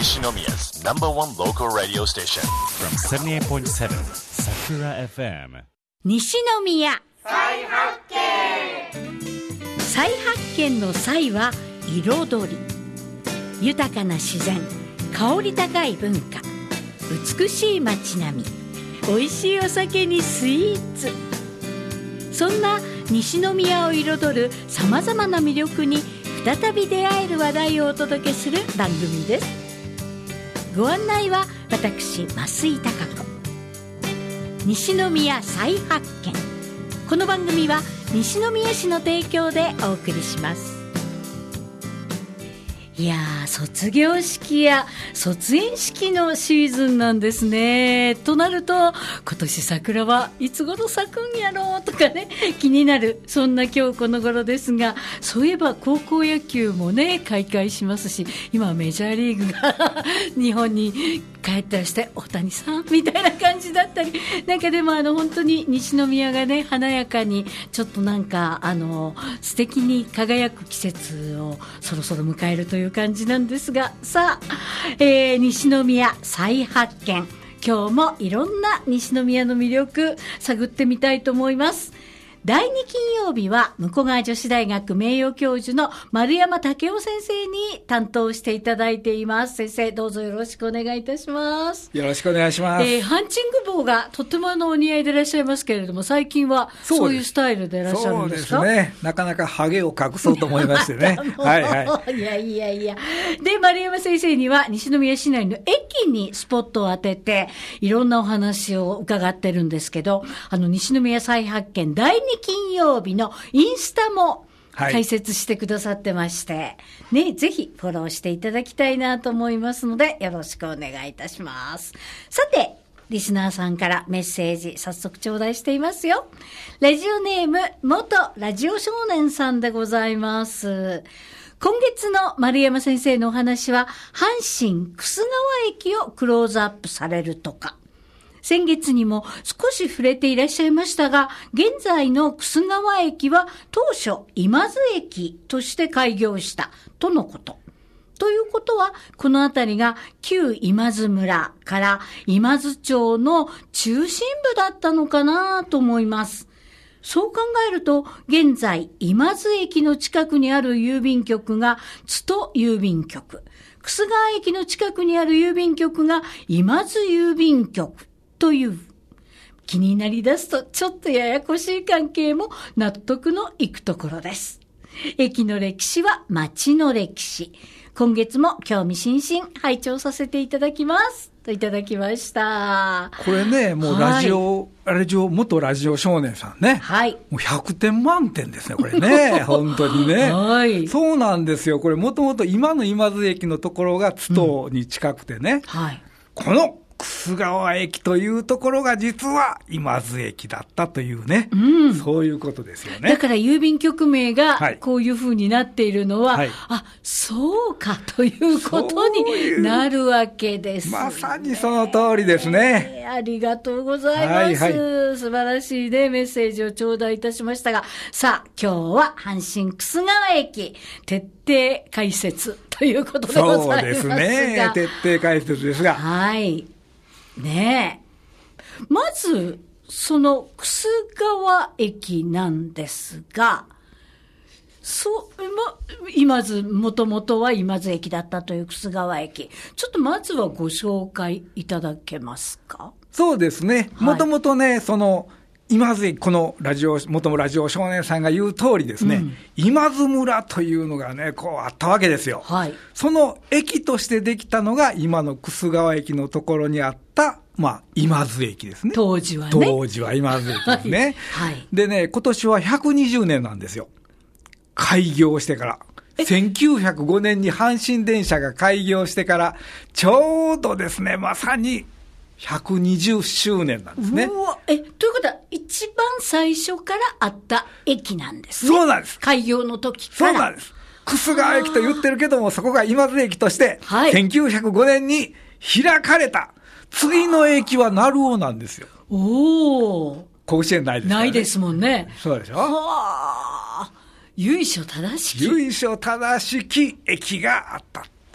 Nishinomiya's #1 local radio station. From 78.7 Sakura FM. 西宮再発見の際は彩り、豊かな自然、香り高い文化、美しい街並み、美味しいお酒にスイーツ、そんな西宮を彩るさまざまな魅力に再び出会える話題をお届けする番組です。ご案内は私、増井貴子。西宮再発見。この番組は西宮市の提供でお送りします。いやー、卒業式や卒園式のシーズンなんですね。となると、今年桜はいつ頃咲くんやろうとかね、気になる、そんな今日この頃ですが、そういえば高校野球もね、開会しますし、今はメジャーリーグが日本に帰ってらして大谷さんみたいな感じだったり、なんかでも本当に西宮がね、華やかにちょっとなんか素敵に輝く季節をそろそろ迎えるという感じなんですが、さあ、西宮再発見、今日もいろんな西宮の魅力探ってみたいと思います。第2金曜日は向川女子大学名誉教授の丸山武夫先生に担当していただいています。先生、どうぞよろしくお願いいたします。 よろしくお願いします。 ハンチング帽がとてもお似合いでいらっしゃいますけれども、最近はそういうスタイルでいらっしゃるんですか？ そうですね。なかなかハゲを隠そうと思いましてね。はいはい。 いや。で、丸山先生には西宮市内の駅にスポットを当てて、いろんなお話を伺ってるんですけど、西宮再発見第2金曜日のインスタも解説してくださってまして、ね、ぜひフォローしていただきたいなと思いますので、よろしくお願いいたします。さて、リスナーさんからメッセージ早速頂戴していますよ。ラジオネーム元ラジオ少年さんでございます。今月の丸山先生のお話は阪神楠川駅をクローズアップされるとか、先月にも少し触れていらっしゃいましたが、現在の楠川駅は当初今津駅として開業したとのこと。ということは、この辺りが旧今津村から今津町の中心部だったのかなと思います。そう考えると、現在今津駅の近くにある郵便局が津戸郵便局、楠川駅の近くにある郵便局が今津郵便局という、気になり出すとちょっとややこしい関係も納得のいくところです。駅の歴史は街の歴史。今月も興味津々拝聴させていただきますといただきました。 これね、もう元ラジオ少年さんね。 はい。 もう100点満点ですね、これね。本当にね。 はい。 そうなんですよ。これもともと今の今津駅のところが津戸に近くてね。 はい。 この楠川駅というところが実は今津駅だったというね、そういうことですよね。 だから郵便局名がこういう風になっているのは、はい、あ、そうかということになるわけですね。 まさにその通りですね。 ありがとうございます。はいはい、素晴らしいね、メッセージを頂戴いたしましたが、さあ今日は阪神楠川駅徹底解説ということでございますが。そうですね、 徹底解説ですが。 はい。ねえ。まず、その、楠川駅なんですが、今津、もともとは今津駅だったという楠川駅。ちょっとまずはご紹介いただけますか？ そうですね。もともとね、今津駅、この元ラジオ少年さんが言う通りですね、今津村というのがね、こうあったわけですよ。はい。その駅としてできたのが、今の楠川駅のところにあった、今津駅ですね。 当時は今津駅ですね。はい。でね、今年は120年なんですよ。開業してから。1905年に阪神電車が開業してから、ちょうどですね、まさに、120周年なんですね。 ということは、一番最初からあった駅なんですね。 そうなんです。 開業の時から。 そうなんです。楠川駅と言ってるけども、そこが今津駅として、1905年に開かれた。次の駅は鳴尾なんですよ。 おー。 甲子園ないですからね。 ないですもんね。 そうでしょ。 はー。由緒正しき。 由緒正しき駅があった。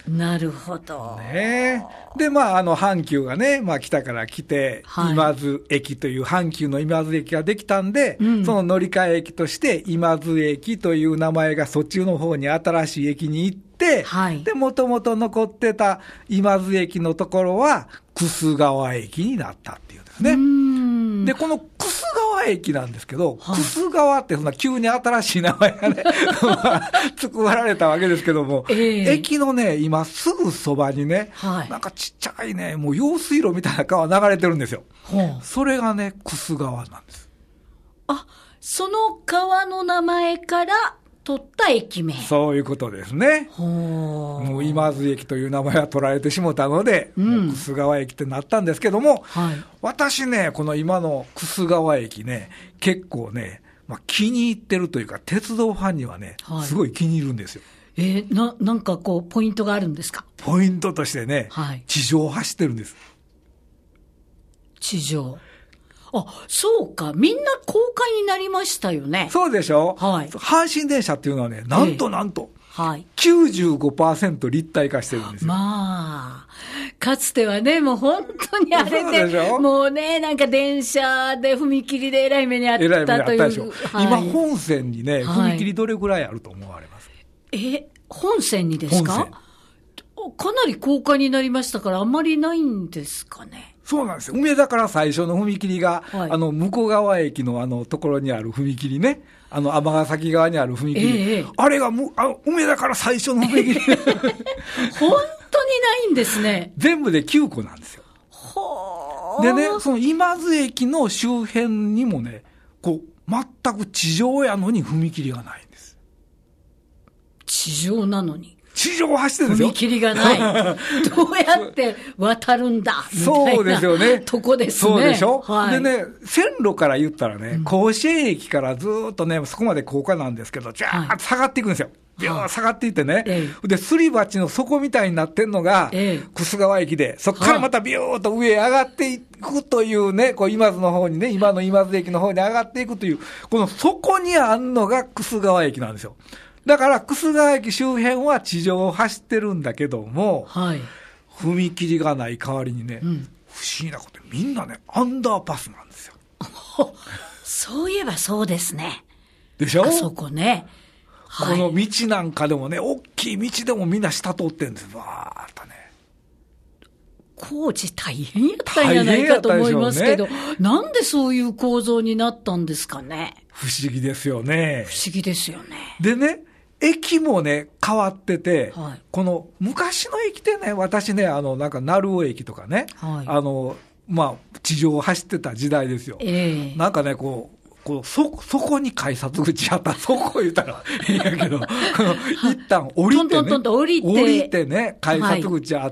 なるほど。 ねで、阪急がね、北から来て、今津駅という阪急の今津駅ができたんで、その乗り換え駅として今津駅という名前がそっちの方に新しい駅に行って、で、もともと残ってた今津駅のところは、楠川駅になったっていうんですね。で、この楠川駅なんですけど、楠川ってそんな急に新しい名前がね、作られたわけですけども、駅のね、今すぐそばにね、なんかちっちゃいね、もう用水路みたいな川流れてるんですよ。それがね、楠川なんです。 あ、その川の名前から取った駅名。 そういうことですね。もう今津駅という名前は取られてしもたので、楠川駅ってなったんですけども、私ね、この今の楠川駅ね、結構ね、気に入ってるというか、鉄道ファンにはね、すごい気に入るんですよ。 なんかこう、ポイントがあるんですか？ ポイントとしてね、地上を走ってるんです。 地上。あ、そうか。みんな高架になりましたよね。 そうでしょ？阪神電車っていうのはね、なんと、95% 立体化してるんですよ。 かつてはね、もう本当にあれで、もうね、なんか電車で踏切でえらい目にあったという。 今本線にね、踏切どれぐらいあると思われます？ 本線にですか？かなり高架になりましたから、あんまりないんですかね。 そうなんですよ。梅田から最初の踏切が、向川駅のところにある踏切ね、尼崎側にある踏切、あれが梅田から最初の踏切。 本当にないんですね。 全部で9個なんですよ。でね、その今津駅の周辺にもね、こう、全く地上やのに踏切がないんです。 地上なのに地上を走ってるんですよ。 踏切がない。どうやって渡るんだみたいな。 そうですよね。 とこですね。 そうでしょ、でね、線路から言ったらね、甲子園駅からずーっとね、そこまで高架なんですけど、じゃーっと下がっていくんですよ。ビュー下がっていってね。で、すり鉢の底みたいになってんのが、楠川駅で、そこからまたビューっと上へ上がっていくというね、こう今津の方にね、今の今津駅の方に上がっていくという、この底にあんのが楠川駅なんですよ。だから、楠川駅周辺は地上を走ってるんだけども、踏切がない代わりにね、不思議なことみんなね、アンダーパスなんですよ。 そういえばそうですね。 でしょ？ あそこね。 この道なんかでもね、大きい道でもみんな下通ってるんですよ。わーっとね。 工事大変やったんじゃないかと思いますけど、なんでそういう構造になったんですかね。 不思議ですよね。 不思議ですよね。 でね、駅もね、変わってて、この昔の駅ってね、私ね、なんか、鳴尾駅とかね、地上を走ってた時代ですよ。なんかね、そこに改札口あった。そこ言ったらいいんやけど、一旦降りてね、降りてね、改札口あって、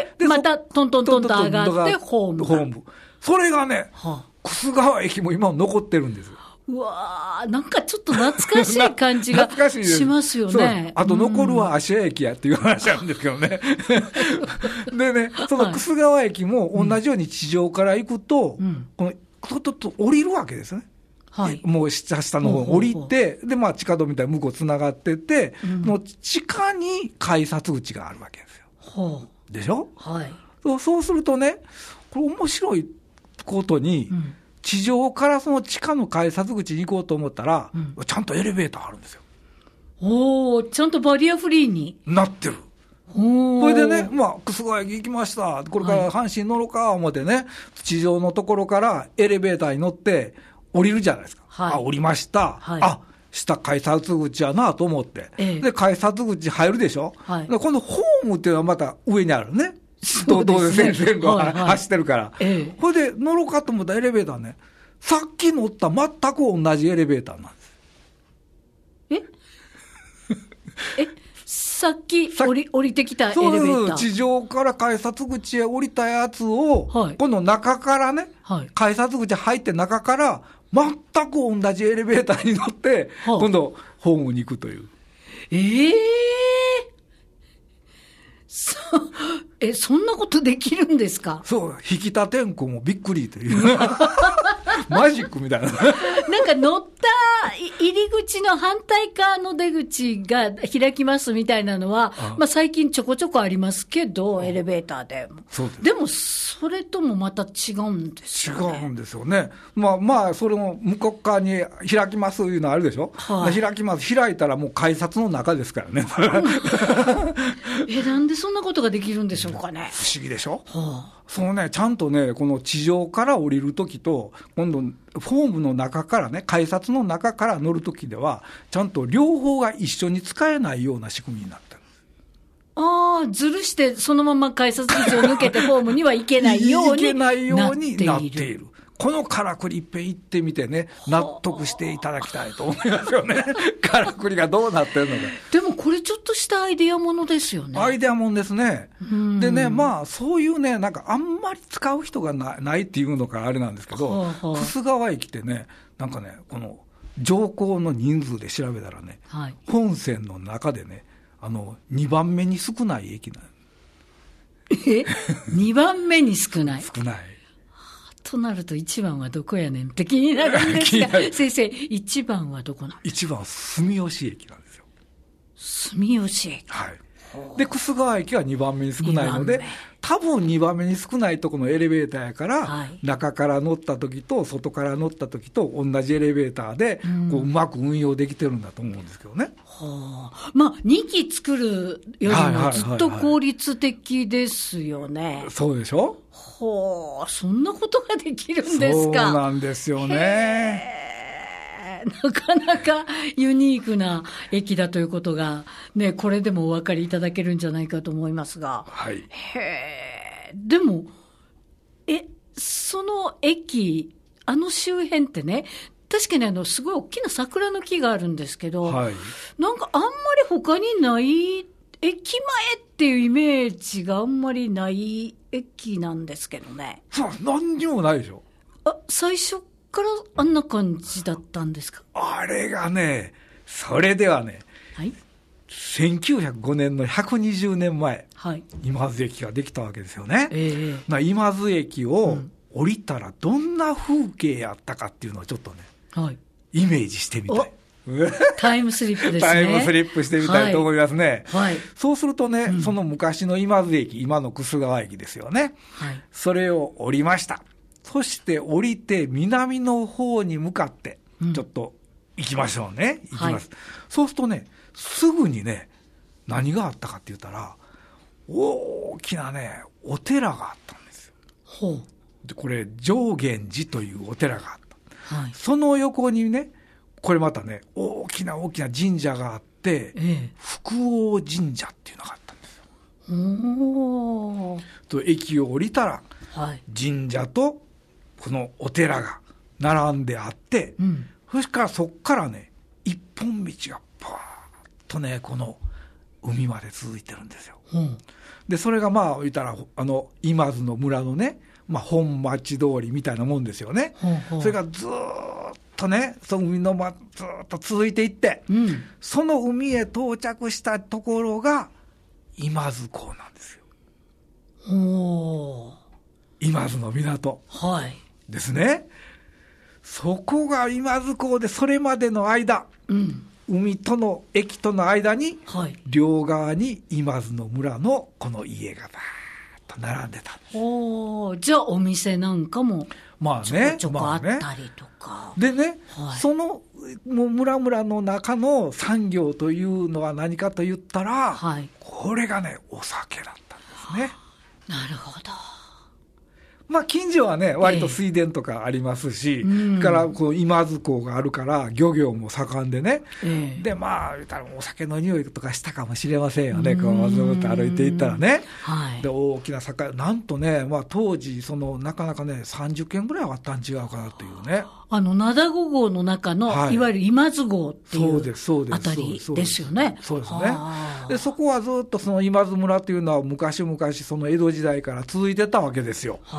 で、またトントントンと上がって、ホーム。 それがね、楠川駅も今残ってるんです。 うわー、なんかちょっと懐かしい感じがしますよね。 あと残るは芦屋駅やっていう話なんですけどね。でね、その楠川駅も同じように地上から行くと、この降りるわけですね。もう下の方に降りて、で、地下道みたいに向こう繋がってて、もう地下に改札口があるわけですよ。でしょ？そうするとね、これ面白いことに、地上からその地下の改札口に行こうと思ったら、ちゃんとエレベーターあるんですよ。 ちゃんとバリアフリーになってる。これでね、楠川駅行きました。これから阪神乗ろうか思ってね、地上のところからエレベーターに乗って降りるじゃないですか。降りました。下改札口やなと思って。で、改札口入るでしょ。でこのホームっていうのはまた上にあるね。どうで線路が走ってるから。これで乗ろうかと思ったエレベーターね、さっき乗った全く同じエレベーターなんです。 さっき降りてきたエレベーター。 地上から改札口へ降りたやつを、この中からね、改札口入って中から全く同じエレベーターに乗って、今度ホームに行くという。 そんなことできるんですか？ そう、引田天子もびっくりという。マジックみたいな。 なんか乗った入り口の反対側の出口が開きますみたいなのは、最近ちょこちょこありますけど、エレベーターでも。でも、それともまた違うんですよね。 違うんですよね。それも向こう側に開きますいうのあるでしょ、開きます。開いたらもう改札の中ですからね。 なんでそんなことができるんでしょうかね。 不思議でしょ、そのね、ちゃんとね、この地上から降りるときと、今度、フォームの中からね、改札の中から乗るときでは、ちゃんと両方が一緒に使えないような仕組みになってる。 ずるして、そのまま改札口を抜けてフォームには行けないようになっている。 このからくりいっぺん行ってみてね、納得していただきたいと思いますよね。からくりがどうなってるのか。 でもこれちょっとしたアイデアものですよね。 アイデアもんですね。でね、そういうね、なんかあんまり使う人がないっていうのからあれなんですけど、楠川駅ってね、なんかね、この乗降の人数で調べたらね、本線の中でね、2番目に少ない駅なの。 2番目に少ない。 少ない。 となると1番はどこやねんって気になるんですが、先生、1番はどこなんですか？ 1番は住吉駅なんですよ。 住吉駅。 はい。で、楠川駅は2番目に少ないので、多分2番目に少ないところのエレベーターやから、中から乗った時と外から乗った時と同じエレベーターで、うまく運用できてるんだと思うんですけどね。 2機作るよりもずっと効率的ですよね。 そうでしょ？ そんなことができるんですか？ そうなんですよね。 なかなかユニークな駅だということが、ね、これでもお分かりいただけるんじゃないかと思いますが。でも、その駅、周辺ってね、確かにすごい大きな桜の木があるんですけど、なんかあんまり他にない駅前っていうイメージがあんまりない駅なんですけどね。 何にもないでしょ。 最初からあんな感じだったんですか？ あれがね、それではね、1905年の120年前、今津駅ができたわけですよね。今津駅を降りたらどんな風景やったかっていうのをちょっとね、イメージしてみたい。 タイムスリップですね。 タイムスリップしてみたいと思いますね。そうするとね、その昔の今津駅、今の楠川駅ですよね。それを降りました。そして降りて南の方に向かってちょっと行きましょうね。行きます。そうするとね、すぐにね、何があったかって言ったら、大きなね、お寺があったんですよ。で、これ上元寺というお寺があった。その横にね、これまたね、大きな神社があって、福王神社っていうのがあったんですよ。と駅を降りたら、神社とこのお寺が並んであって、そっからね、一本道がパーッとね、この海まで続いてるんですよ。で、それが言ったら、今津の村のね、本町通りみたいなもんですよね。それがずーっとね、その海のずーっと続いていって、その海へ到着したところが今津港なんですよ。今津の港。ですね。そこが今津港で、それまでの間、海との駅との間に、両側に今津の村のこの家がバーッと並んでたんです。 じゃあお店なんかもちょこちょこあったりとか。 でね、その村々の中の産業というのは何かと言ったら、これがね、お酒だったんですね。 なるほど。 近所はね、割と水田とかありますし、からこの今津港があるから漁業も盛んでね、で言ったらお酒の匂いとかしたかもしれませんよね。こうずっと歩いていったらね、で大きな酒、なんとね、当時なかなかね30軒ぐらいあったん違うかなというね。 灘子号の中の、いわゆる今津号っていうあたりですよね。 そうですね。でそこはずっとその今津村というのは昔々その江戸時代から続いてたわけですよ。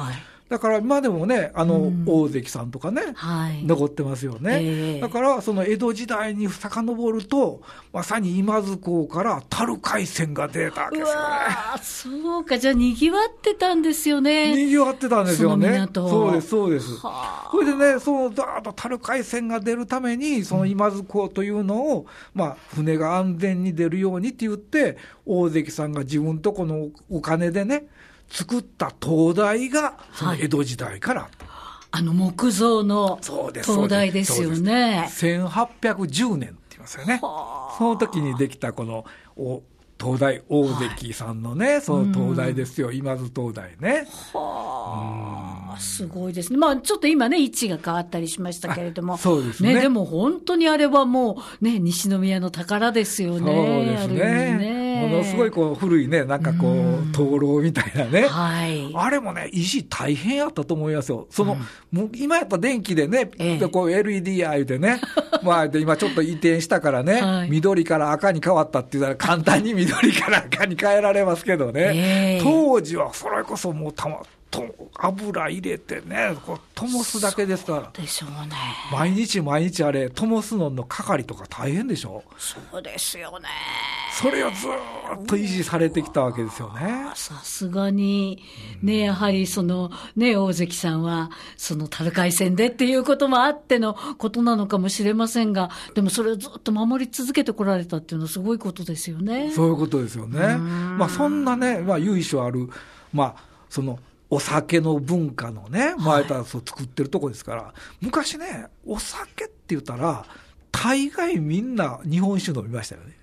だから今でもね、大関さんとかね、残ってますよね。だから、その江戸時代に遡ると、まさに今津港から樽海鮮が出たわけですよね。 そうか、じゃあ賑わってたんですよね。 賑わってたんですよね。そうです、そうです。それでね、その樽海鮮が出るために、その今津港というのを、船が安全に出るようにって言って、大関さんが自分とこのお金でね、作った灯台が、その江戸時代から。 木造の灯台ですよね。 1810年って言いますよね。その時にできたこの灯台、大関さんのね、その灯台ですよ、今津灯台ね。 すごいですね。ちょっと今ね、位置が変わったりしましたけれども。 そうですね。 でも本当にあれはもう、ね、西宮の宝ですよね。 そうですね。ものすごい古いね、なんか灯籠みたいなね。あれもね、維持大変やったと思いますよ。もう今やったら電気でね、LED や言うてね、今ちょっと移転したからね、緑から赤に変わったって言ったら簡単に緑から赤に変えられますけどね。当時はそれこそもう油入れてね、灯すだけですから。 そうでしょうね。 毎日あれ、灯すの係とか大変でしょ。 そうですよね。 それをずっと維持されてきたわけですよね。 さすがに、ね、やはり大関さんは、樽海鮮でっていうこともあってのことなのかもしれませんが、でもそれをずっと守り続けてこられたっていうのはすごいことですよね。 そういうことですよね。そんなね、由緒ある、お酒の文化のね、作ってるとこですから、昔ね、お酒って言ったら、大概みんな日本酒飲みましたよね。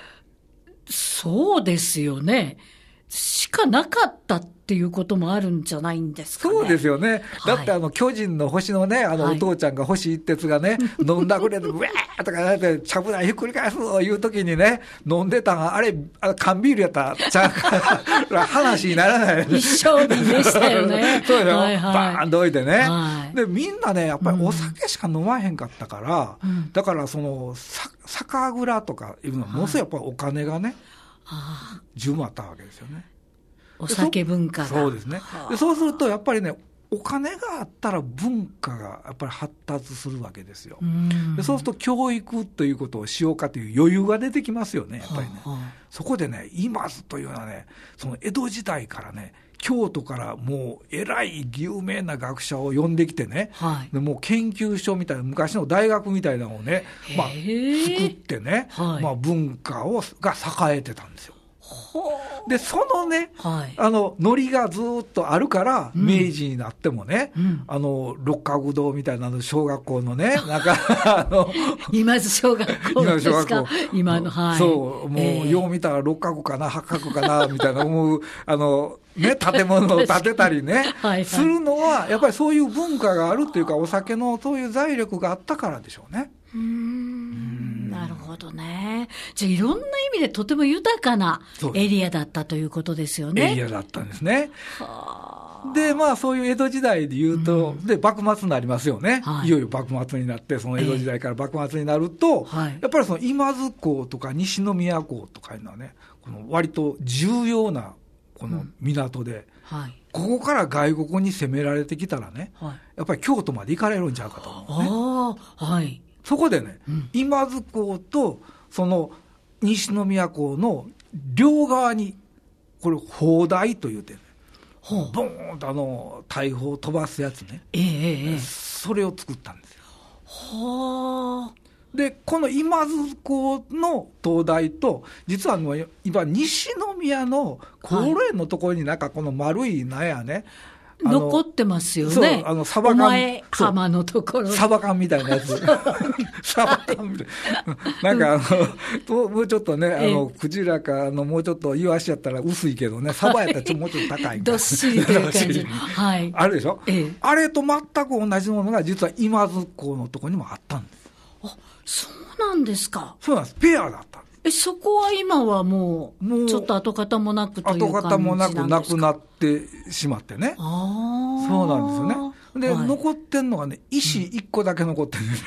そうですよね。しかなかったっていうこともあるんじゃないんですかね。 そうですよね。だって巨人の星のね、お父ちゃんが星一徹がね、飲んだくれて、うわーとかなって、ちゃぶ台ひっくり返すという時にね、飲んでたが、あれ、缶ビールやったら、話にならないよね。 一生瓶でしたよね。 そうですよ。バーンと置いてね。で、みんなね、やっぱりお酒しか飲まへんかったから、だから酒蔵とかいうのは、ものすごいやっぱりお金がね、十分あったわけですよね。 お酒文化が。 そうですね。でそうするとやっぱりね、お金があったら文化がやっぱり発達するわけですよ。でそうすると教育ということをしようかという余裕が出てきますよね、やっぱりね。そこでね、今津というのはね、その江戸時代からね、京都からもう偉い有名な学者を呼んできてね、でもう研究所みたいな、昔の大学みたいなのをね、作ってね、文化が栄えてたんですよ。でそのね、ノリがずっとあるから明治になってもね、六角堂みたいな小学校のね、なんか今津小学校ですか、今の。 そう、もうよう見たら六角かな八角かなみたいな思うね、建物を建てたりねするのはやっぱりそういう文化があるというか、お酒のそういう財力があったからでしょうね。 なるほどね。じゃあいろんな意味でとても豊かなエリアだったということですよね。 エリアだったんですね。でそういう江戸時代でいうと、で幕末になりますよね、いよいよ幕末になって、その江戸時代から幕末になると、やっぱりその今津港とか西宮港とかいうのはね、この割と重要なこの港で、ここから外国に攻められてきたらね、やっぱり京都まで行かれるんちゃうかと思うね。そこでね、今津港とその西宮港の両側にこれ砲台というてね、ボーンと大砲を飛ばすやつね、それを作ったんですよ。でこの今津港の灯台と、実は今西宮の後園のところになんかこの丸い納屋ね、 残ってますよね。 サバ缶。 お前浜のところ。 サバ缶みたいなやつ。サバ缶みたいな。なんかもうちょっとね、クジラかもうちょっとイワシやったら薄いけどね、サバやったらもうちょっと高い。 どっしりという感じ。 あるでしょ、あれと全く同じものが実は今津港のところにもあったんです。 そうなんですか。 そうなんです。ペアだったんです。 そこは今はもうちょっと跡形もなくという感じなんですか。 跡形もなくなくなってしまってね。そうなんですよね。で、残ってんのがね、石1個だけ残ってるんですよ。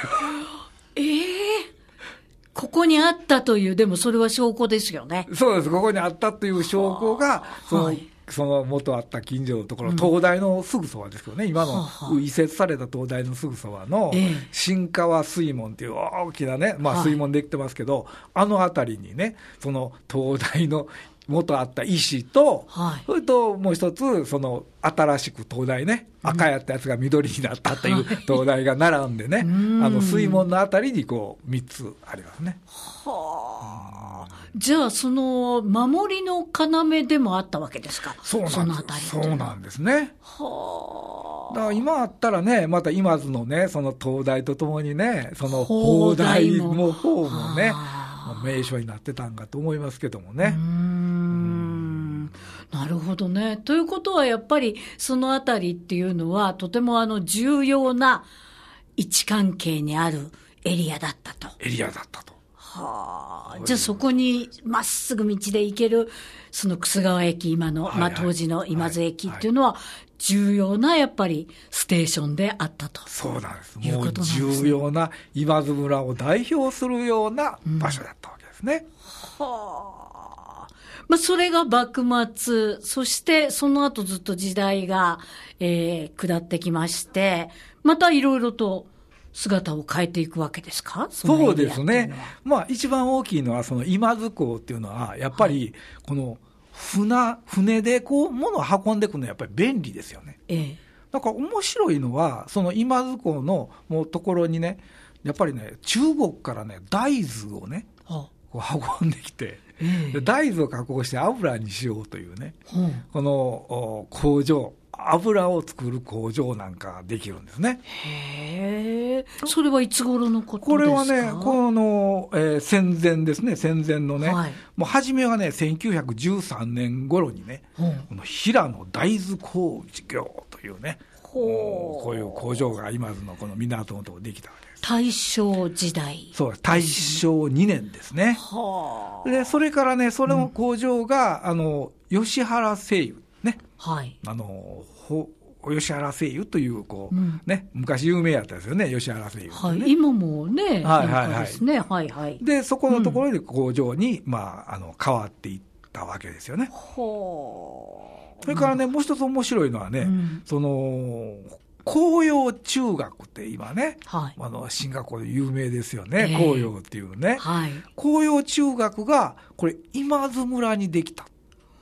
ここにあったという、でもそれは証拠ですよね。 そうです。ここにあったという証拠が、 その元あった近所のところ、東大のすぐそばですけどね、今の移設された東大のすぐそばの新川水門っていう大きなね、水門できてますけど、あの辺りにね、その東大の元あった石と、それともう一つ、その新しく東大ね、赤やったやつが緑になったという東大が並んでね、水門のあたりにこう3つありますね。 じゃあ、その守りの要でもあったわけですか、 そのあたり。そうなんですね。だから今あったらね、また今津のね、その東大とともにね、その砲台の方もね、名所になってたんかと思いますけどもね。 なるほどね。ということはやっぱりそのあたりっていうのはとても重要な位置関係にあるエリアだったと。 エリアだったと。 じゃあそこにまっすぐ道で行けるその楠川駅、今の、当時の今津駅っていうのは重要なやっぱりステーションであったと。 そうなんです。もう重要な今津村を代表するような場所だったわけですね。 それが幕末、そしてその後ずっと時代が、下ってきまして、またいろいろと姿を変えていくわけですか？ そうですね。一番大きいのは、その今津港っていうのは、やっぱり、この船でこう、物を運んでいくのはやっぱり便利ですよね。だから面白いのは、その今津港のもうところにね、やっぱりね、中国からね、大豆をね、こう運んできて、大豆を加工して油にしようというね、この工場、油を作る工場なんかができるんですね。 それはいつ頃のことですか？ これはね、この、戦前ですね、戦前のね、もう初めはね、1913年頃にね、この平野大豆工業というね、こういう工場が今津のこの港のところできたわけです。 大正時代。 そう、大正2年ですね。で、それからね、その工場が、吉原製油ね。吉原製油という、こう、ね、昔有名やったですよね、吉原製油、ね。 今もね、ですね。 で、そこのところで工場に、変わっていったわけですよね。それからね、もう一つ面白いのはね、その、紅葉中学って今ね、進学校で有名ですよね、紅葉っていうね。紅葉中学が、これ、今津村にできた。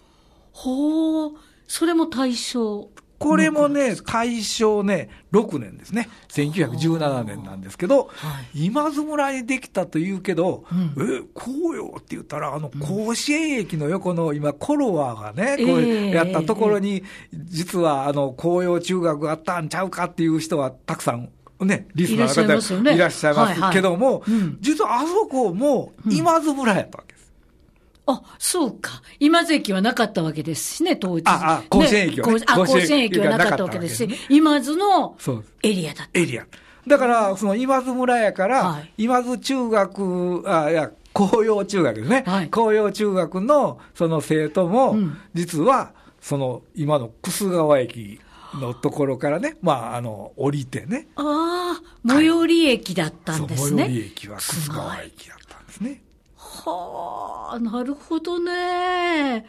それも大正。 これもね、大正ね、6年ですね。1917年なんですけど、今津村にできたというけど、紅葉って言ったら、甲子園駅の横の今、コロワがね、こうやったところに、実は紅葉中学があったんちゃうかっていう人はたくさん、ね、リスナーの方いらっしゃいますけども、実はあそこも今津村やったわけです。 そうか。今津駅はなかったわけですしね、当時。 甲子園駅はね。 甲子園駅はなかったわけですし、今津のエリアだった。 エリア。だから、その今津村やから、今津中学、紅葉中学ですね。紅葉中学のその生徒も、実は、その今の楠川駅のところからね、降りてね。 最寄り駅だったんですね。 最寄り駅は楠川駅だったんですね。 なるほどね。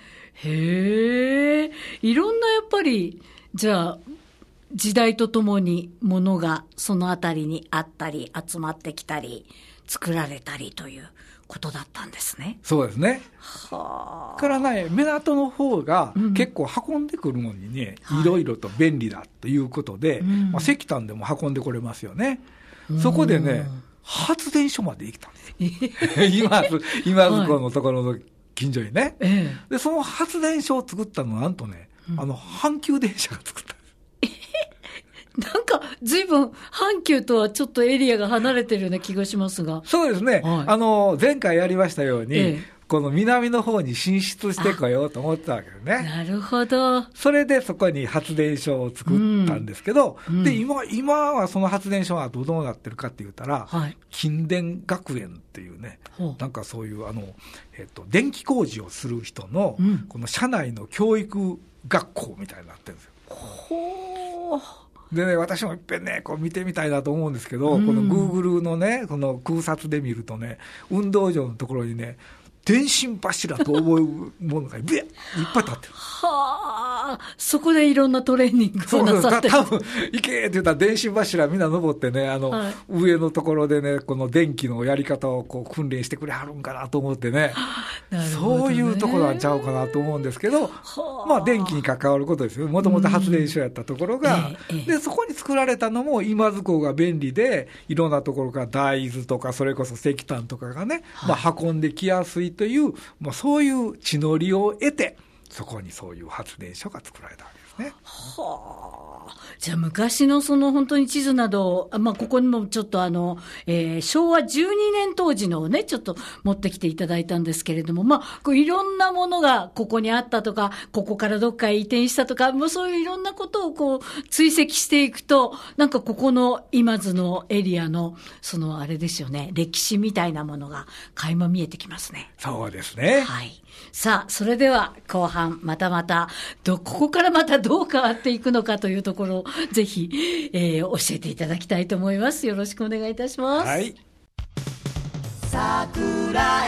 いろんなやっぱり、じゃあ、時代とともにものがそのあたりにあったり、集まってきたり、作られたりということだったんですね。 そうですね。からね、港の方が結構運んでくるのにね、いろいろと便利だということで、石炭でも運んでこれますよね。そこでね、発電所までできたんです。今津港のところの近所にね。で、その発電所を作ったのはなんとね、阪急電車が作ったんです。 なんか、随分、阪急とはちょっとエリアが離れてるような気がしますが。 そうですね。前回やりましたように、この南の方に進出してこようと思ったわけですね。 なるほど。 それでそこに発電所を作ったんですけど、で、今はその発電所がどうなってるかって言ったら、近電学園っていうね、なんかそういう電気工事をする人の、この社内の教育学校みたいになってるんですよ。でね、私もいっぺんね、こう見てみたいなと思うんですけど、この Google のね、この空撮で見るとね、運動場のところにね、 電信柱と思うものがいっぱい立ってる。 はあ、そこでいろんなトレーニングをなさってる。 多分行けって言ったら電信柱みんな登ってね、上のところでね、この電気のやり方をこう訓練してくれはるんかなと思ってね、そういうところなんちゃうかなと思うんですけど、まあ電気に関わることですよ。もともと発電所やったところが、で、そこに作られたのも今津港が便利で、いろんなところから大豆とか、それこそ石炭とかがね、まあ運んできやすいという、まあそういう地の利を得て、そこにそういう発電所が作られたわけですね。 はあ。じゃあ昔のその本当に地図など、まあここにもちょっと昭和12年当時のをね、ちょっと持ってきていただいたんですけれども、まあこういろんなものがここにあったとか、ここからどっかへ移転したとか、もうそういういろんなことをこう追跡していくと、なんかここの今津のエリアの、そのあれですよね、歴史みたいなものが垣間見えてきますね。 そうですね。 はい。さあ、それでは後半、またここからまたどう変わっていくのかというところを、ぜひ、教えていただきたいと思います。よろしくお願いいたします。 はい。 桜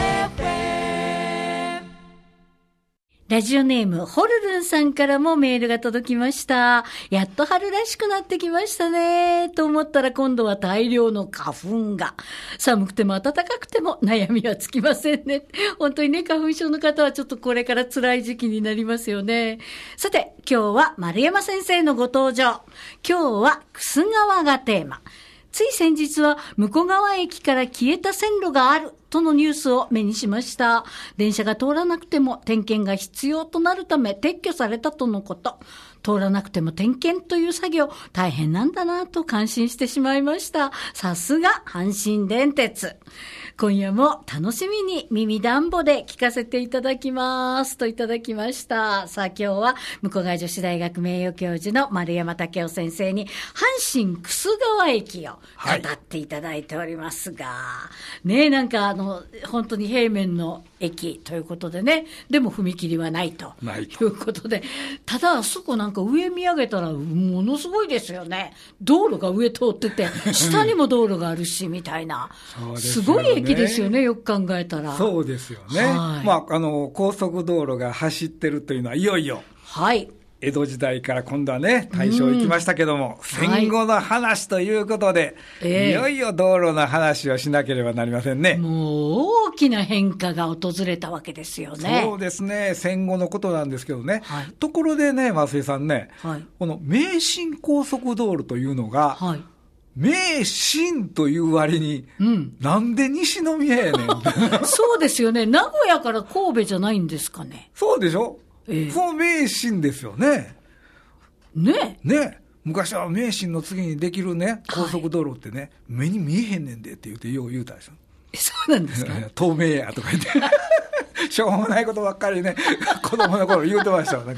ラジオネーム、ホルルンさんからもメールが届きました。やっと春らしくなってきましたね。と思ったら今度は大量の花粉が。寒くても暖かくても悩みはつきませんね。本当にね、花粉症の方はちょっとこれから辛い時期になりますよね。さて、今日は丸山先生のご登場。今日は楠川がテーマ。つい先日は向川駅から消えた線路があるとのニュースを目にしました。電車が通らなくても点検が必要となるため撤去されたとのこと。通らなくても点検という作業大変なんだなと感心してしまいました。さすが阪神電鉄。今夜も楽しみに耳暖房で聞かせていただきますといただきました。さあ今日は向川女子大学名誉教授の丸山武夫先生に阪神楠川駅を語っていただいておりますが、ねえ、なんか本当に平面の駅ということでね、でも踏切はないということで、ただあそこなんか上見上げたらものすごいですよね。道路が上通ってて下にも道路があるしみたいな、すごい駅ですよね、よく考えたら。 そうですよね。はい、まあ高速道路が走ってるというのはいよいよ、はい、江戸時代から今度はね、大正行きましたけども、戦後の話ということで、いよいよ道路の話をしなければなりませんね。 もう大きな変化が訪れたわけですよね。 そうですね、戦後のことなんですけどね。はい、ところでね、増井さんね、はい、この名神高速道路というのが、はい、名神という割に、なんで西宮やねん。 そうですよね。名古屋から神戸じゃないんですかね。 そうでしょ。その名神ですよね。 ね。 昔は名神の次にできるね、高速道路ってね、目に見えへんねんでって言ってよう言うたでしょ。 そうなんですか。 透明やとか言って。しょうもないことばっかりね、子供の頃言うてましたわ。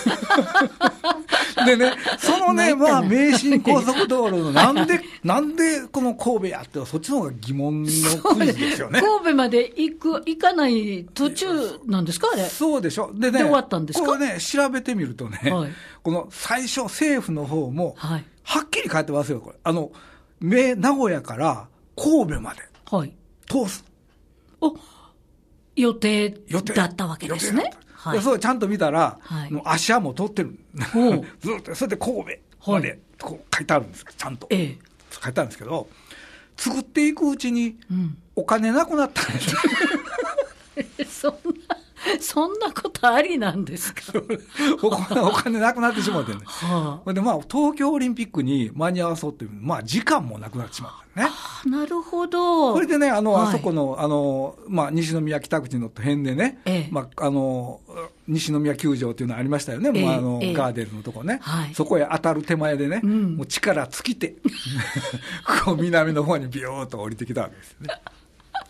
でね、そのね、まあ、名神高速道路のなんでこの神戸やって、そっちの方が疑問のクイズですよね。 神戸まで行かない途中なんですか、あれ。 そうでしょ。でね、 終わったんですか。 これね、調べてみるとね、はい、この最初、政府の方も、はっきり書いてますよ、これ。名古屋から神戸まで通す。 予定だったわけですね。 はい、そうちゃんと見たら、はい、芦屋も通ってる。ずっと、それで神戸までこう書いてあるんです、ちゃんと。書いてあるんですけど、作っていくうちに、お金なくなったんです。 そんなことありなんですか。 お金なくなってしまってね。で、まあ、東京オリンピックに間に合わそうっていう、まあ、時間もなくなってしまったね。 なるほど。 それでね、あそこの、まあ、西宮北口の辺でね、まあ、西宮球場っていうのありましたよね。もうガーデンのとこね。そこへ当たる手前でね、もう力尽きて、こう南の方にビヨーっと降りてきたわけですよね。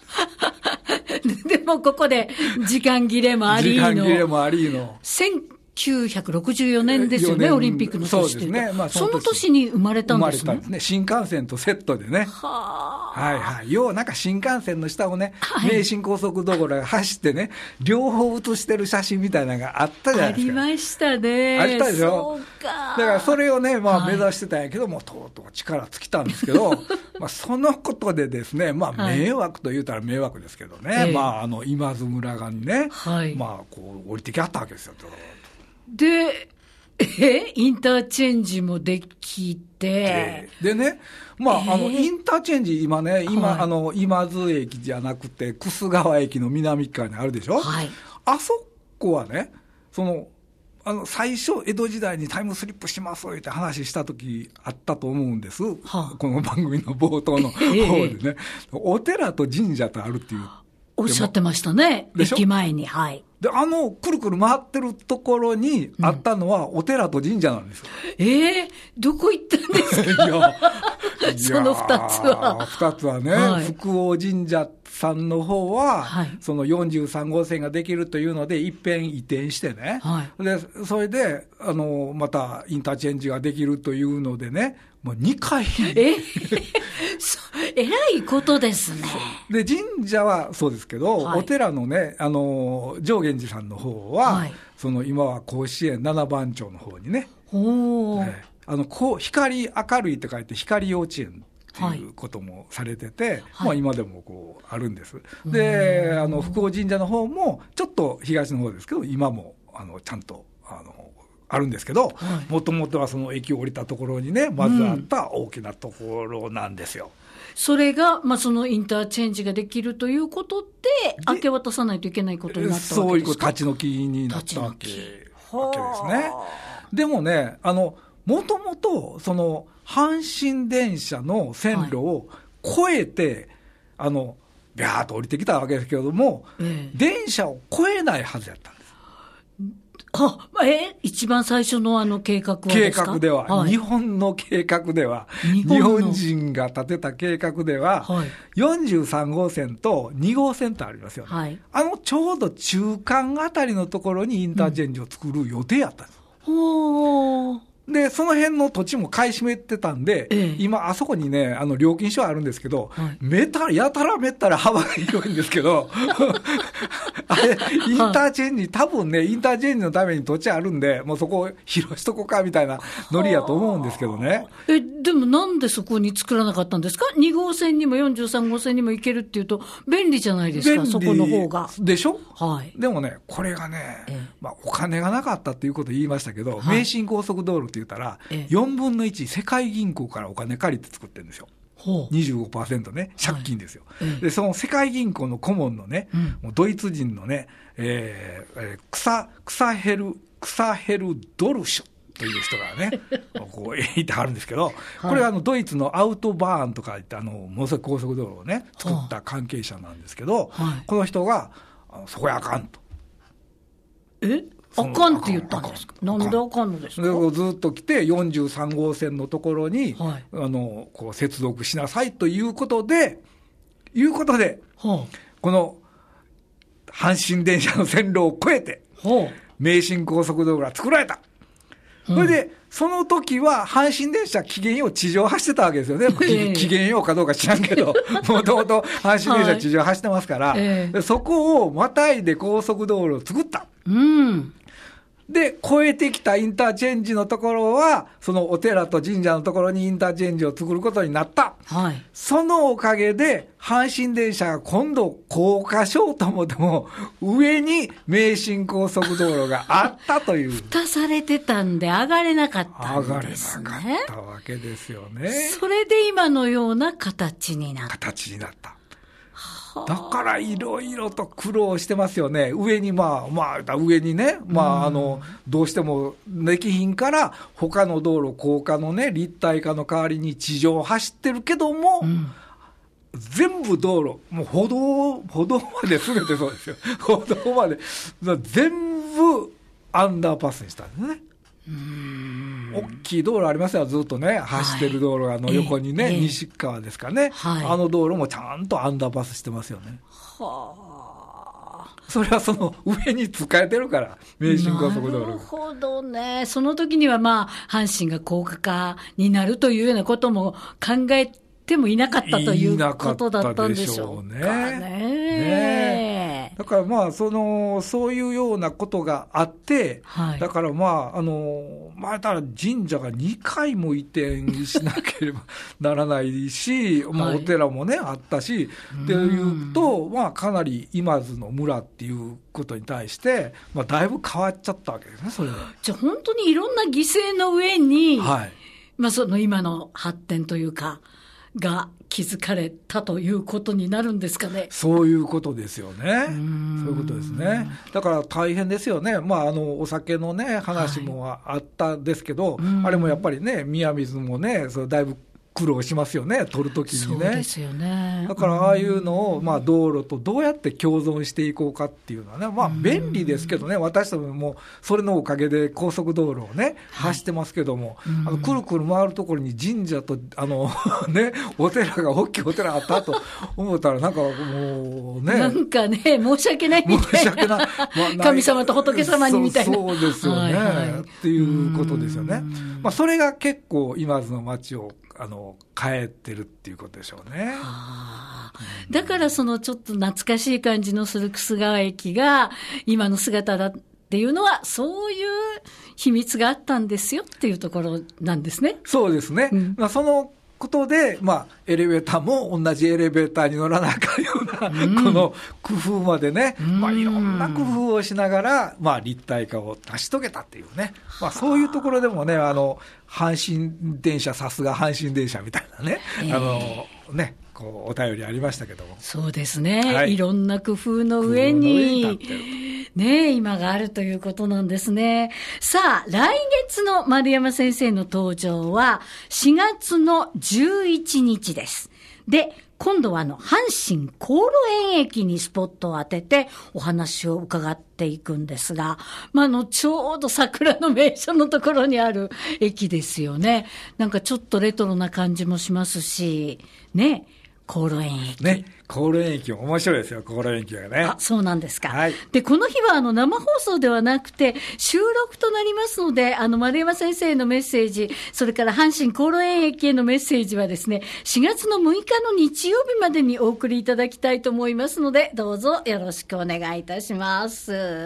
でもここで時間切れもありの。 1964年ですよね、オリンピックの年というと。そうですね。まあ、その年に生まれたんですね。 生まれたんですね。新幹線とセットでね。はいはい。要はなんか新幹線の下をね、名神高速道路が走ってね、両方写してる写真みたいなのがあったじゃないですか。 ありましたね。 あったでしょ。 そうか。 だからそれをね、まあ目指してたんやけども、とうとう力尽きたんですけど、まあそのことでですね、まあ迷惑と言うたら迷惑ですけどね、まあ今津村がね、まあこう降りてきはったわけですよ。 で、インターチェンジもできて。 でね、まあ、インターチェンジ、今ね、今津駅じゃなくて、楠川駅の南側にあるでしょ。はい。あそこはね、最初、江戸時代にタイムスリップしますって話した時あったと思うんです。この番組の冒頭の方でね。お寺と神社とあるっていう。 おっしゃってましたね。駅前に。はい。 で、くるくる回ってるところにあったのは、お寺と神社なんですよ。 どこ行ったんですか？その二つは。 二つはね、福王神社さんの方は、その43号線ができるというので、一遍移転してね。で、それで、またインターチェンジができるというのでね、もう2回。 えらいことですね。 で、神社はそうですけど、お寺のね、上源寺さんの方は、今は甲子園七番町の方にね、光明るいって書いて光幼稚園っていうこともされてて、まあ今でもこうあるんです。で、福王神社の方も、ちょっと東の方ですけど、今も、ちゃんと、あるんですけど、もともとはその駅を降りたところにね、まずあった大きなところなんですよ。 それが、まあ、そのインターチェンジができるということで、明け渡さないといけないことになったわけですか？ そういうこと、立ち退きになったわけですね。でもね、もともと、阪神電車の線路を越えて、ビャーっと降りてきたわけですけれども、電車を越えないはずやったんです。 一番最初の計画はですか？ 計画では、日本の計画では、日本人が立てた計画では、43号線と2号線とありますよね。ちょうど中間あたりのところにインターチェンジを作る予定やったんです。で、その辺の土地も買い占めてたんで、今、あそこにね、料金所あるんですけど、やたらめったら幅が広いんですけど、あれ、インターチェンジ、多分ね、インターチェンジのために土地あるんで、もうそこを広しとこうかみたいなノリやと思うんですけどね。 でもなんでそこに作らなかったんですか？2号線にも43号線にも行けるっていうと、便利じゃないですか、そこの方が。 でしょ？でもね、これがね、まあ、お金がなかったっていうことを言いましたけど、名神高速道路って言ったら、4分の1、世界銀行からお金借りて作ってるんですよ。25% ね、借金ですよ。で、その世界銀行の顧問のね、もうドイツ人のね、クサヘルドルシュという人がね、こういてはるんですけど、これドイツのアウトバーンとか言ってものすごい高速道路をね、作った関係者なんですけど、この人が、そこへあかんと。 あかんって言ったんですか？なんであかんのですか？ ずっと来て43号線のところに、こう接続しなさいということで、この阪神電車の線路を越えて、名神高速道路が作られた。それで、その時は阪神電車機嫌よう地上走ってたわけですよね。機嫌ようかどうか知らんけど、もともと阪神電車地上走ってますから、そこをまたいで高速道路を作った。で、越えてきたインターチェンジのところは、そのお寺と神社のところにインターチェンジを作ることになった。そのおかげで、阪神電車が今度高架しようと思っても、上に名神高速道路があったという。 蓋されてたんで上がれなかったんですね。 上がれなかったわけですよね。 それで今のような形になった。 だからいろいろと苦労してますよね。上に上にね、どうしてもできひんから他の道路、高架のね、立体化の代わりに地上を走ってるけども、全部道路、もう歩道まで全てそうですよ。歩道まで全部アンダーパスにしたんですね。大きい道路ありますよ、ずっとね、走ってる道路が横にね、西側ですかね、あの道路もちゃんとアンダーパスしてますよね。 それはその上に使えてるから、名神高速道路。 なるほどね。その時には阪神が高架化になるというようなことも考えてもいなかったということだったんでしょうかね。 だからそういうようなことがあって、はい、だからだから神社が2回も移転しなければならないし、お寺もね、あったし、っていうと、かなり今津の村っていうことに対して、だいぶ変わっちゃったわけですね、それで。 じゃあ本当にいろんな犠牲の上に、はい、その今の発展というか、が築かれたということになるんですかね。 そういうことですよね。そういうことですね。だから大変ですよね。お酒のね、話もあったんですけど、あれもやっぱりね、宮水もね、だいぶ苦労しますよね、取るときにね。 そうですよね。 だからああいうのを、道路とどうやって共存していこうかっていうのはね、便利ですけどね、私たちもそれのおかげで高速道路をね、走ってますけども、くるくる回るところに神社とね、お寺が大きいお寺あったと思ったら、なんかもうね、 なんかね、申し訳ないみたいな、申し訳ない、神様と仏様にみたいな、 そうですよね、っていうことですよね。それが結構今津の街を変えてるっていうことでしょうね。 だからちょっと懐かしい感じのする楠川駅が今の姿だっていうのは、そういう秘密があったんですよっていうところなんですね。 そうですね。そのことで、エレベーターも同じエレベーターに乗らなあかんような、この工夫までね、いろんな工夫をしながら、立体化を成し遂げたっていうね、そういうところでもね、阪神電車、さすが阪神電車みたいなね、ね、お便りありましたけども。 そうですね。はい、いろんな工夫の上に、ね、今があるということなんですね。さあ、来月の丸山先生の登場は4月の11日です。で、今度は阪神高炉園駅にスポットを当ててお話を伺っていくんですが、ちょうど桜の名所のところにある駅ですよね。なんかちょっとレトロな感じもしますし、ね、高炉園駅。 ね、高炉園駅も面白いですよ、高炉園駅がね。 そうなんですか。 はい。 で、この日は生放送ではなくて収録となりますので、丸山先生のメッセージ、それから阪神高炉園駅へのメッセージはですね、4月の6日の日曜日までにお送りいただきたいと思いますので、どうぞよろしくお願いいたします。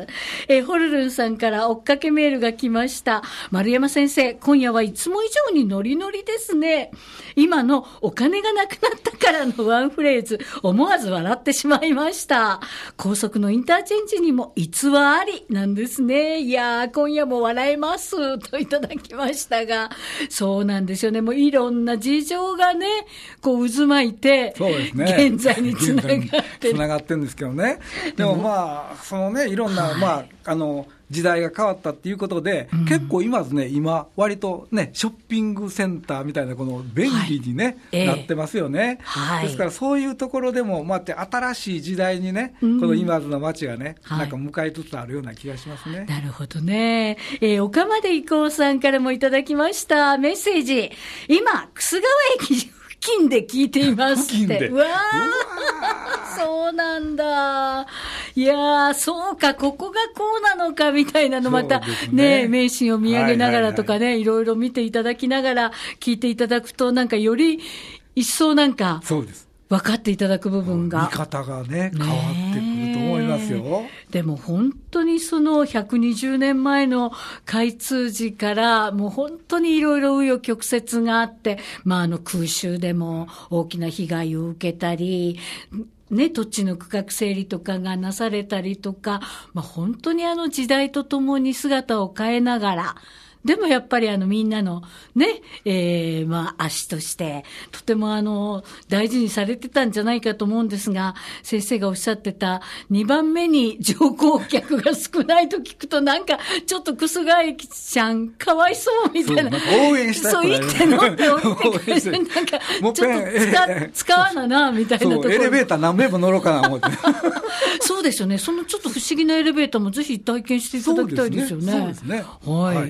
ホルルンさんから追っかけメールが来ました。丸山先生、今夜はいつも以上にノリノリですね。今のお金がなくなったからのワンフレーズ、思わず笑ってしまいました。高速のインターチェンジにも逸話ありなんですね。いやー、今夜も笑えますといただきましたが、そうなんですよね。もういろんな事情がね、渦巻いて、 そうですね、 現在につながってる。 つながってるんですけどね。でもいろんな、時代が変わったっていうことで、結構今割とね、ショッピングセンターみたいな便利にね、なってますよね。ですからそういうところでも新しい時代にね、この今津の街がね、なんか迎えつつあるような気がしますね。 なるほどね。岡まで行こうさんからもいただきましたメッセージ。今楠川駅付近で聞いていますって。うわー、そうなんだ。いやー、そうか、ここがこうなのかみたいなの、またね、名神を見上げながらとかね、いろいろ見ていただきながら聞いていただくと、なんかより一層なんか、 そうです。 分かっていただく部分が。 見方がね、変わってくると思いますよ。 でも本当に120年前の開通時から、もう本当にいろいろ紆余曲折があって、空襲でも大きな被害を受けたり、ね、土地の区画整理とかがなされたりとか、本当に時代とともに姿を変えながら、でもやっぱりみんなのね、足として、とても大事にされてたんじゃないかと思うんですが、先生がおっしゃってた2番目に乗降客が少ないと聞くと、なんかちょっと楠川駅ちゃんかわいそうみたいな。 応援したい。 そう言って乗って降りてくる。なんかちょっと使わなな、みたいなところ。 エレベーター何名も乗ろうかな思って。 そうですよね。ちょっと不思議なエレベーターもぜひ体験していただきたいですよね。 そうですね。 はい。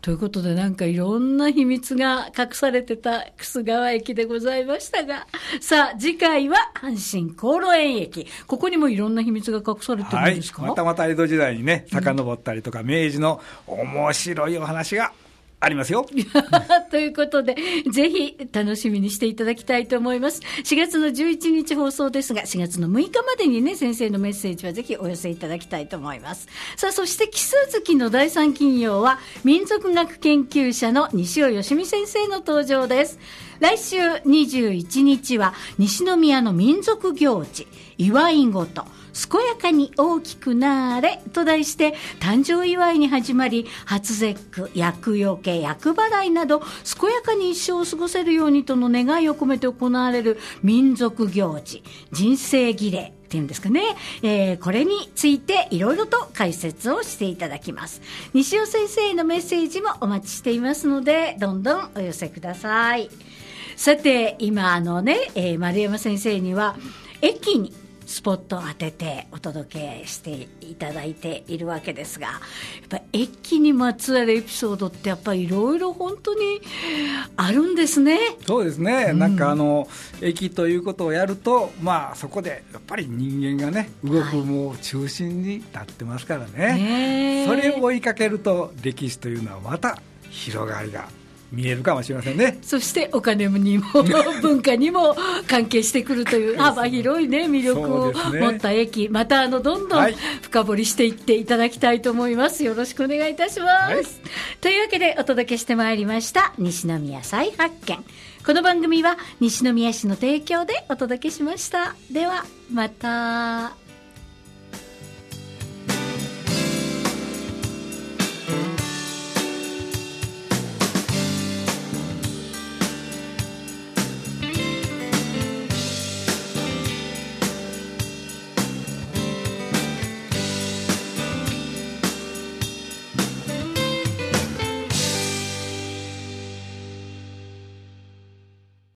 ということで、なんかいろんな秘密が隠されてた楠川駅でございましたが、さあ次回は阪神高炉園駅、ここにもいろんな秘密が隠されてるんですか？ また江戸時代にね遡ったりとか、明治の面白いお話がありますよということで、ぜひ楽しみにしていただきたいと思います。4月の11日放送ですが、4月の6日までにね、先生のメッセージはぜひお寄せいただきたいと思います。さあ、そして奇数月の第3金曜は民族学研究者の西尾芳美先生の登場です。来週21日は西宮の民族行事、祝い事健やかに大きくなーれと題して、誕生祝いに始まり、初節句、厄除け、厄払いなど健やかに一生を過ごせるようにとの願いを込めて行われる民族行事、人生儀礼っていうんですかね、これについていろいろと解説をしていただきます。西尾先生のメッセージもお待ちしていますので、どんどんお寄せください。さて、今丸山先生には駅にスポットを当ててお届けしていただいているわけですが、やっぱり駅にまつわるエピソードってやっぱりいろいろ本当にあるんですね。 そうですね、なんか駅ということをやると、そこでやっぱり人間がね動くもう中心に立ってますからね、それを追いかけると歴史というのはまた広がりが見えるかもしれませんね。 そしてお金にも文化にも関係してくるという幅広い、魅力を持った駅、またどんどん深掘りしていっていただきたいと思います。よろしくお願いいたします、というわけでお届けしてまいりました西宮再発見。この番組は西宮市の提供でお届けしました。ではまた。